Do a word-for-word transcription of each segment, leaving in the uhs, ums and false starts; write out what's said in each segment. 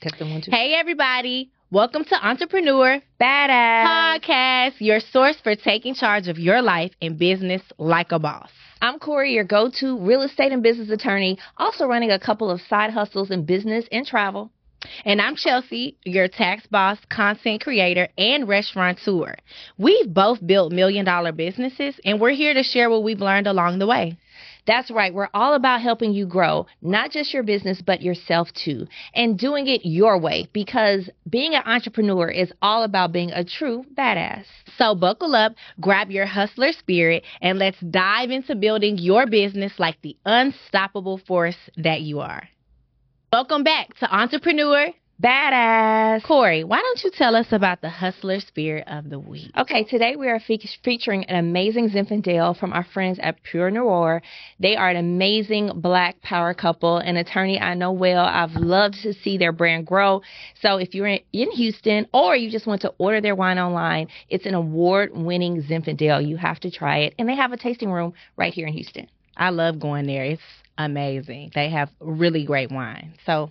Testing one, two. Hey, everybody. Welcome to Entrepreneur Badass Podcast, your source for taking charge of your life and business like a boss. I'm Corey, your go-to real estate and business attorney, also running a couple of side hustles in business and travel. And I'm Chelsea, your tax boss, content creator, and restaurateur. We've both built million-dollar businesses, and we're here to share what we've learned along the way. That's right. We're all about helping you grow, not just your business, but yourself too, and doing it your way, because being an entrepreneur is all about being a true badass. So buckle up, grab your hustler spirit, and let's dive into building your business like the unstoppable force that you are. Welcome back to Entrepreneur Badass. Corey, why don't you tell us about the hustler spirit of the week? Okay, today we are fe- featuring an amazing Zinfandel from our friends at Pure Noir. They are an amazing Black power couple, an attorney I know well. I've loved to see their brand grow. So if you're in, in Houston or you just want to order their wine online, it's an award-winning Zinfandel. You have to try it. And they have a tasting room right here in Houston. I love going there. It's amazing. They have really great wine. So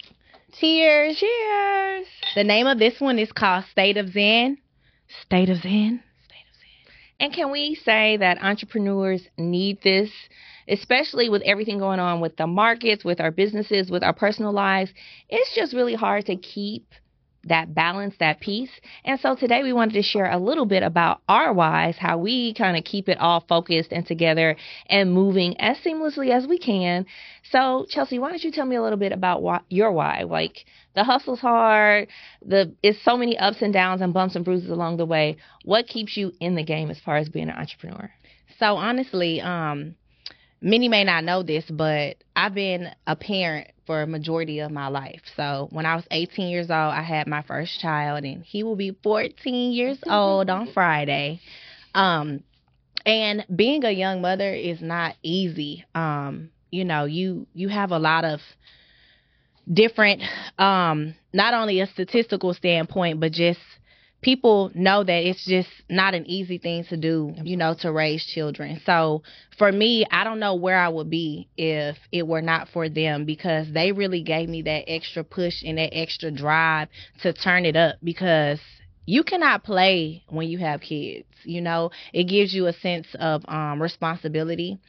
cheers. Cheers. The name of this one is called State of Zen. State of Zen. State of Zen. And can we say that entrepreneurs need this, especially with everything going on with the markets, with our businesses, with our personal lives? It's just really hard to keep that balance, that peace. And so today we wanted to share a little bit about our whys, how we kind of keep it all focused and together and moving as seamlessly as we can. So Chelsea, why don't you tell me a little bit about why, your why? Like, the hustle's hard, the it's so many ups and downs and bumps and bruises along the way. What keeps you in the game as far as being an entrepreneur? So honestly, um, many may not know this, but I've been a parent for a majority of my life. So when I was eighteen years old, I had my first child, and he will be fourteen years old on Friday. Um, and being a young mother is not easy. Um, you know, you you have a lot of different, um, not only a statistical standpoint, but just people know that it's just not an easy thing to do, you know, to raise children. So for me, I don't know where I would be if it were not for them, because they really gave me that extra push and that extra drive to turn it up, because you cannot play when you have kids. You know, it gives you a sense of um, responsibility,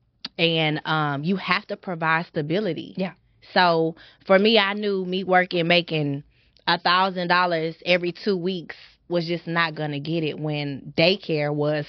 and um, you have to provide stability. Yeah. So for me, I knew me working, making a thousand dollars every two weeks was just not gonna get it when daycare was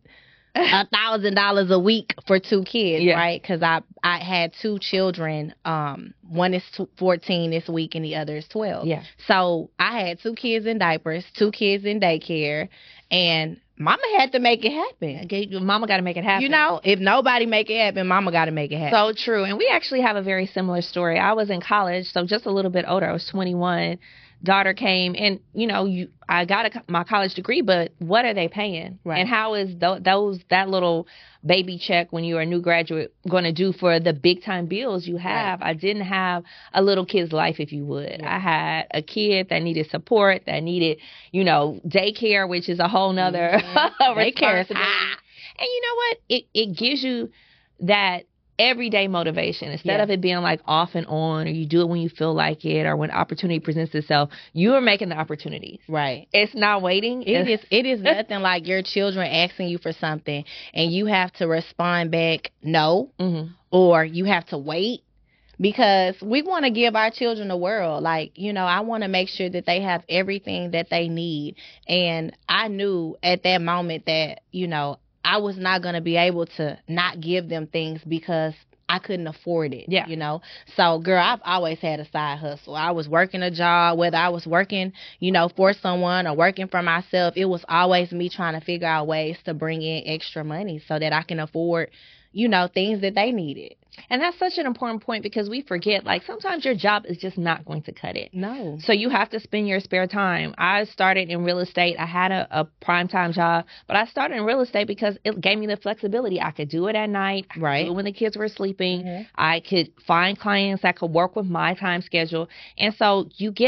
a thousand dollars a week for two kids, yeah. Right? Because I I had two children. Um, one is fourteen this week, and the other is twelve. Yeah. So I had two kids in diapers, two kids in daycare, and Mama had to make it happen. Okay, Mama got to make it happen. You know, if nobody make it happen, Mama got to make it happen. So true. And we actually have a very similar story. I was in college, so just a little bit older. I was twenty-one. Daughter came, and you know, you I got a, my college degree, but what are they paying? Right. And how is th- those that little baby check when you're a new graduate going to do for the big time bills you have? Right. I didn't have a little kid's life, if you would. Yeah. I had a kid that needed support, that needed, you know, daycare, which is a whole nother mm-hmm. responsibility. Ah. And you know what? It it gives you that everyday motivation. Instead yeah. of it being like off and on, or you do it when you feel like it, or when opportunity presents itself, you are making the opportunities. Right. It's not waiting. It is it is nothing like your children asking you for something and you have to respond back no, mm-hmm. or you have to wait, because we want to give our children the world. Like, you know, I want to make sure that they have everything that they need. And I knew at that moment that, you know, I was not going to be able to not give them things because I couldn't afford it, yeah. you know. So, girl, I've always had a side hustle. I was working a job, whether I was working, you know, for someone or working for myself. It was always me trying to figure out ways to bring in extra money so that I can afford, you know, things that they needed. And that's such an important point, because we forget, like, sometimes your job is just not going to cut it. No. So you have to spend your spare time. I started in real estate. I had a, a prime-time job, but I started in real estate because it gave me the flexibility. I could do it at night. I right. could do it when the kids were sleeping. Mm-hmm. I could find clients that could work with my time schedule. And so you get a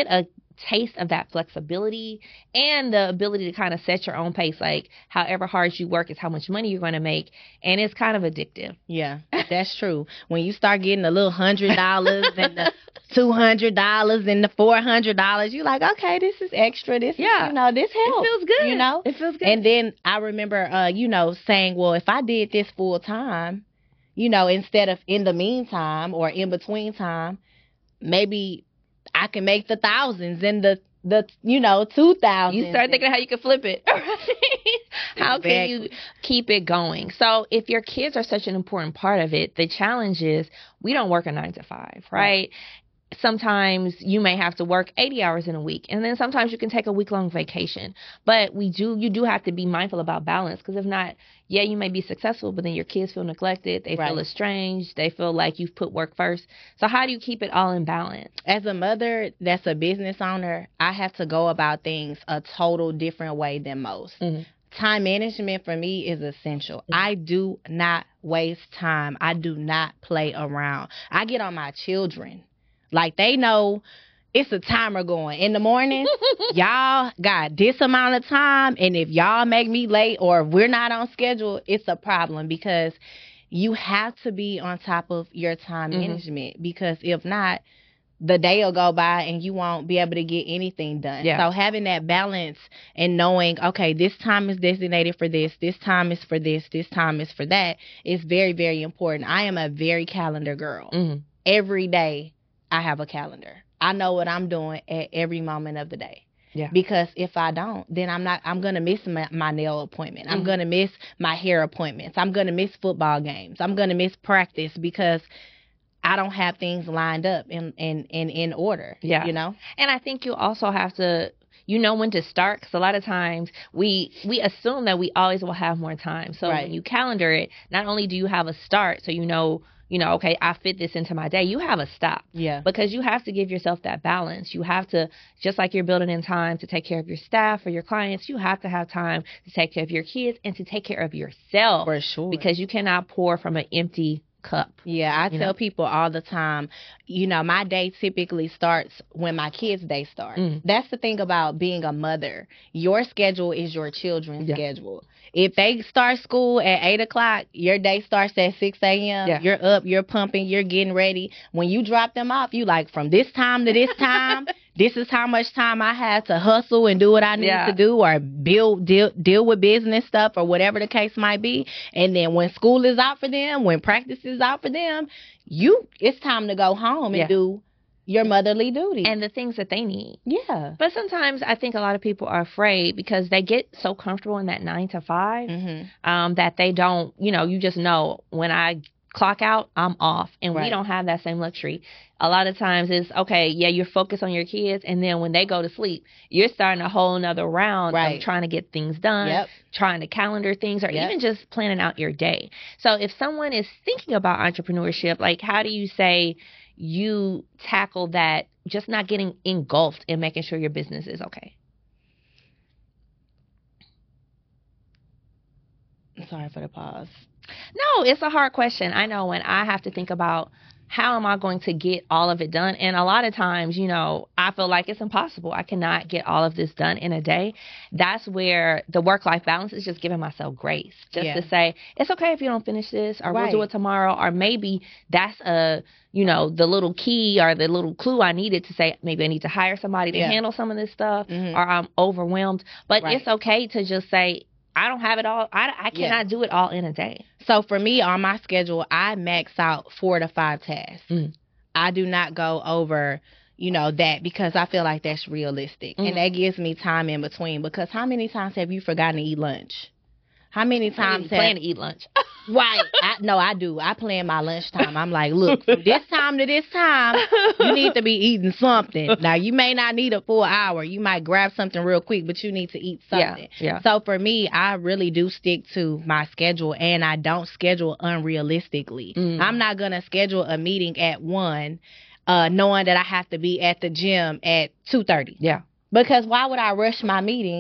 taste of that flexibility and the ability to kind of set your own pace. Like, however hard you work is how much money you're going to make. And it's kind of addictive. Yeah, that's true. When you start getting a little hundred dollars and the two hundred dollars and the four hundred dollars, you're like, okay, this is extra. This Yeah. is, you know, this helps. It feels good. You know? It feels good. And then I remember, uh, you know, saying, well, if I did this full time, you know, instead of in the meantime or in between time, maybe I can make the thousands and the, the you know, two thousands. You start thinking how you can flip it. How Exactly. can you keep it going? So if your kids are such an important part of it, the challenge is we don't work a nine to five, right? right. Sometimes you may have to work eighty hours in a week, and then sometimes you can take a week-long vacation. But we do, you do have to be mindful about balance, because if not, yeah, you may be successful, but then your kids feel neglected, they Right. feel estranged, they feel like you've put work first. So how do you keep it all in balance? As a mother that's a business owner, I have to go about things a total different way than most. Mm-hmm. Time management for me is essential. Mm-hmm. I do not waste time. I do not play around. I get on my children. Like, they know it's a timer going. In the morning, y'all got this amount of time, and if y'all make me late or we're not on schedule, it's a problem, because you have to be on top of your time mm-hmm. management, because if not, the day will go by and you won't be able to get anything done. Yeah. So having that balance and knowing, okay, this time is designated for this, this time is for this, this time is for that, is very, very important. I am a very calendar girl. Mm-hmm. Every day I have a calendar. I know what I'm doing at every moment of the day. Yeah. Because if I don't, then I'm not, I'm going to miss my, my nail appointment. Mm-hmm. I'm going to miss my hair appointments. I'm going to miss football games. I'm going to miss practice because I don't have things lined up in, in, in, in order. Yeah. You know? And I think you also have to, you know when to start, because a lot of times we we assume that we always will have more time. So right. when you calendar it, not only do you have a start, so you know, you know, okay, I fit this into my day, you have a stop. Yeah. Because you have to give yourself that balance. You have to, just like you're building in time to take care of your staff or your clients, you have to have time to take care of your kids and to take care of yourself. For sure. Because you cannot pour from an empty cup. Yeah, I tell know? people all the time, you know, my day typically starts when my kids' day starts. Mm. That's the thing about being a mother. Your schedule is your children's yeah. schedule. If they start school at eight o'clock, your day starts at six a.m. Yeah. You're up, you're pumping, you're getting ready. When you drop them off, you like, from this time to this time, this is how much time I have to hustle and do what I need yeah. to do, or build, deal, deal with business stuff, or whatever the case might be. And then when school is out for them, when practice is out for them, you it's time to go home and yeah. do your motherly duty. And the things that they need. Yeah. But sometimes I think a lot of people are afraid because they get so comfortable in that nine to five mm-hmm. um, that they don't, you know, you just know when I clock out, I'm off. And right. we don't have that same luxury. A lot of times it's, okay, yeah, you're focused on your kids, and then when they go to sleep, you're starting a whole nother round right. of trying to get things done, yep. trying to calendar things, or yep. even just planning out your day. So if someone is thinking about entrepreneurship, like, how do you say you tackle that, just not getting engulfed in making sure your business is okay? Sorry for the pause. No, it's a hard question. I know when I have to think about how am I going to get all of it done? And a lot of times, you know, I feel like it's impossible. I cannot get all of this done in a day. That's where the work-life balance is just giving myself grace. Just yeah. to say, it's okay if you don't finish this, or right. we'll do it tomorrow. Or maybe that's a, you know, the little key or the little clue I needed to say, maybe I need to hire somebody to yeah. handle some of this stuff, mm-hmm. or I'm overwhelmed. But right. it's okay to just say, I don't have it all. I, I cannot yeah. do it all in a day. So for me, on my schedule, I max out four to five tasks. Mm. I do not go over, you know, that, because I feel like that's realistic. Mm. And that gives me time in between. Because how many times have you forgotten to eat lunch? How many times have... plan to eat lunch. Right. I, no, I do. I plan my lunchtime. I'm like, look, from this time to this time, you need to be eating something. Now, you may not need a full hour. You might grab something real quick, but you need to eat something. Yeah, yeah. So for me, I really do stick to my schedule, and I don't schedule unrealistically. Mm. I'm not going to schedule a meeting at one, uh, knowing that I have to be at the gym at two thirty. Yeah. Because why would I rush my meeting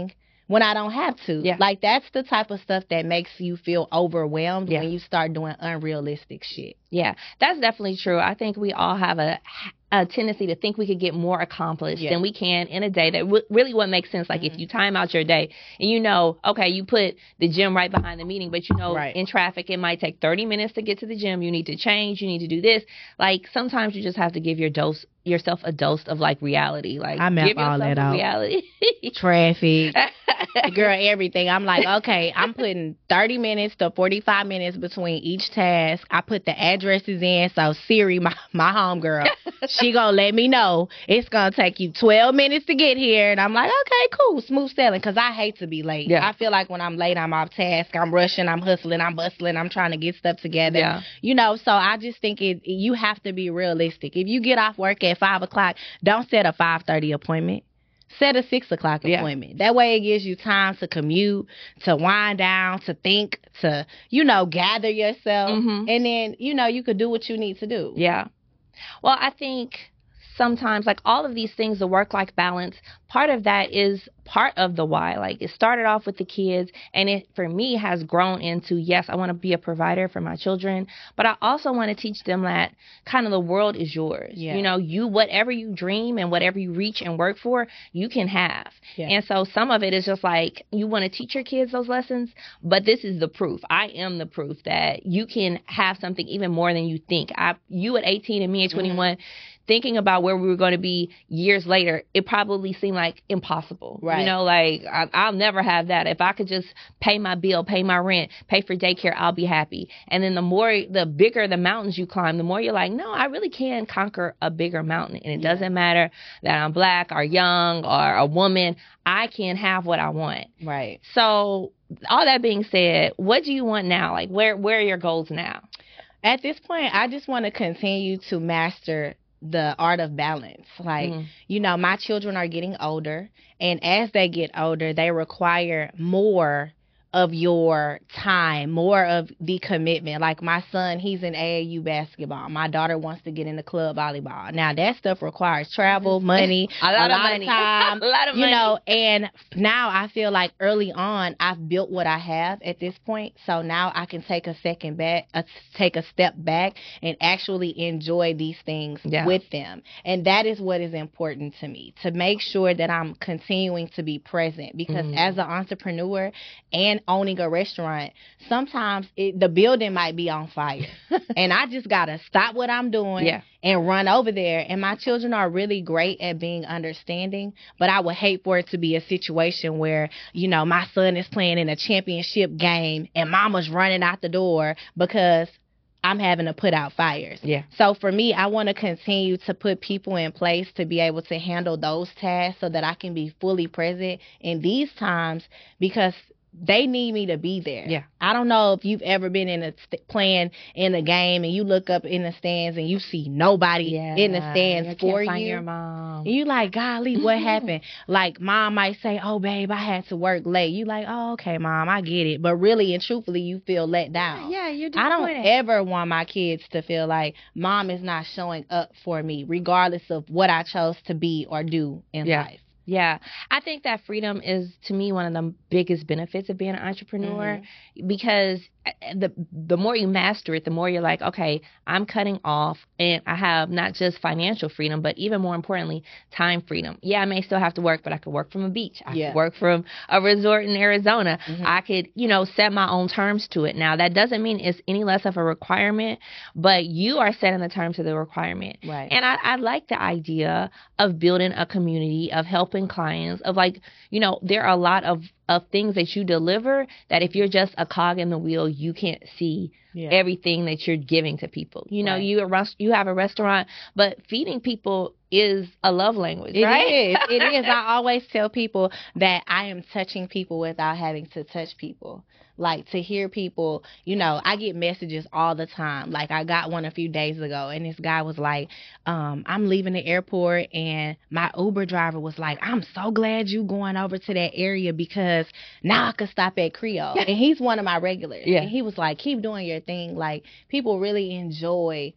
when I don't have to. Yeah. Like, that's the type of stuff that makes you feel overwhelmed Yeah. when you start doing unrealistic shit. Yeah, that's definitely true. I think we all have a, a tendency to think we could get more accomplished Yeah. than we can in a day. That w- really what makes sense. Like, Mhm. if you time out your day and you know, okay, you put the gym right behind the meeting, but you know, Right. in traffic, it might take thirty minutes to get to the gym. You need to change. You need to do this. Like, sometimes you just have to give your dose yourself a dose of, like, reality. Like, I map give all yourself that a out. reality. Traffic. Girl, everything. I'm like, okay, I'm putting thirty minutes to forty-five minutes between each task. I put the addresses in, so Siri, my, my homegirl, she gonna let me know it's gonna take you twelve minutes to get here. And I'm like, okay, cool, smooth sailing, because I hate to be late. Yeah. I feel like when I'm late, I'm off task, I'm rushing, I'm hustling, I'm bustling, I'm trying to get stuff together. Yeah. You know, so I just think it. you have to be realistic. If you get off work at five o'clock, don't set a five thirty appointment. Set a six o'clock Yeah. appointment. That way it gives you time to commute, to wind down, to think, to, you know, gather yourself. Mhm. And then, you know, you could do what you need to do. Yeah. Well, I think sometimes, like, all of these things, the work-life balance, part of that is part of the why. Like, it started off with the kids, and it, for me, has grown into, yes, I want to be a provider for my children, but I also want to teach them that kind of the world is yours. Yeah. You know, you, whatever you dream and whatever you reach and work for, you can have. Yeah. And so some of it is just like, you want to teach your kids those lessons, but this is the proof. I am the proof that you can have something even more than you think. I, you at eighteen and me at twenty-one, mm-hmm. thinking about where we were going to be years later, it probably seemed like impossible. Right. You know, like, I, I'll never have that. If I could just pay my bill, pay my rent, pay for daycare, I'll be happy. And then the more, the bigger the mountains you climb, the more you're like, no, I really can conquer a bigger mountain. And it Yeah. doesn't matter that I'm black or young or a woman. I can have what I want. Right. So all that being said, what do you want now? Like, where, where are your goals now? At this point, I just want to continue to master the art of balance. Like, mm. you know, my children are getting older, and as they get older, they require more of your time, more of the commitment. Like, my son, he's in A A U basketball. My daughter wants to get into club volleyball. Now, that stuff requires travel, money, a lot, a of, lot money. of time, a lot of you money. know, and now I feel like early on, I've built what I have at this point. So now I can take a second back, uh, take a step back and actually enjoy these things yeah. with them. And that is what is important to me, to make sure that I'm continuing to be present, because mm. as an entrepreneur and owning a restaurant, sometimes it, the building might be on fire and I just gotta stop what I'm doing yeah. and run over there. And my children are really great at being understanding, but I would hate for it to be a situation where, you know, my son is playing in a championship game and mama's running out the door because I'm having to put out fires. Yeah. So for me, I want to continue to put people in place to be able to handle those tasks so that I can be fully present in these times, because they need me to be there. Yeah. I don't know if you've ever been in a st- playing in a game and you look up in the stands and you see nobody yeah. in the stands you for can't find you. Your mom. And you like, golly, what happened? Like, mom might say, oh, babe, I had to work late. You like, oh, okay, mom, I get it. But really and truthfully, you feel let down. Yeah, you're I don't ever want my kids to feel like mom is not showing up for me, regardless of what I chose to be or do in yeah. life. Yeah, I think that freedom is, to me, one of the biggest benefits of being an entrepreneur, mm-hmm. because the the more you master it, the more you're like, okay, I'm cutting off, and I have not just financial freedom, but even more importantly, time freedom. Yeah, I may still have to work, but I could work from a beach. I yeah. could work from a resort in Arizona. Mm-hmm. I could, you know, set my own terms to it. Now, that doesn't mean it's any less of a requirement, but you are setting the terms of the requirement. Right. And I, I like the idea of building a community, of helping clients, of, like, you know, there are a lot of, of things that you deliver that if you're just a cog in the wheel, you can't see yeah. everything that you're giving to people. You know, right. you, a, you have a restaurant, but feeding people is a love language, it right? It is. It is. I always tell people that I am touching people without having to touch people. Like, to hear people, you know, I get messages all the time. Like, I got one a few days ago, and this guy was like, um, I'm leaving the airport, and my Uber driver was like, I'm so glad you going over to that area because now I can stop at Creole. And he's one of my regulars. Yeah. And he was like, keep doing your thing. Like, people really enjoy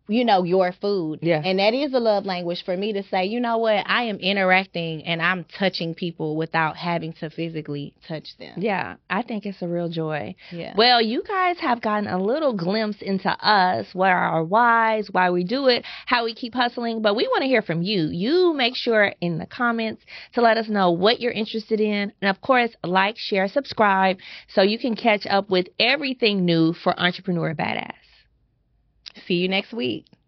you know, your food. Yeah. And that is a love language for me to say, you know what, I am interacting and I'm touching people without having to physically touch them. Yeah, I think it's a real joy. Yeah. Well, you guys have gotten a little glimpse into us, what are our whys, why we do it, how we keep hustling, but we want to hear from you. You make sure in the comments to let us know what you're interested in. And of course, like, share, subscribe so you can catch up with everything new for Entrepreneur Badass. See you next week.